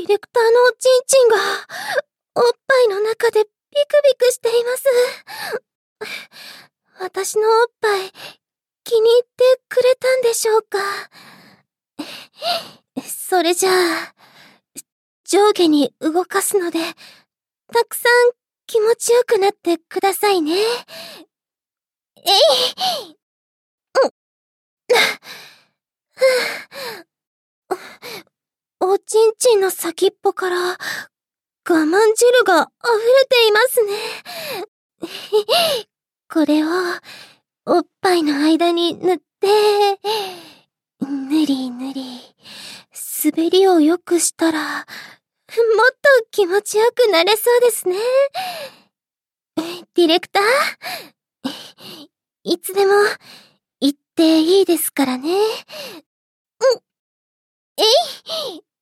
ィレクターのおちんちんが、おっぱいの中でビクビクしています。私のおっぱい、気に入ってくれたんでしょうか。それじゃあ、上下に動かすので、たくさん気持ちよくなってくださいね。おちんちんの先っぽから我慢汁が溢れていますね。これをおっぱいの間に塗って、ぬりぬり、滑りを良くしたら、もっと気持ちよくなれそうですね。ディレクター、いつでも言っていいですからね。えい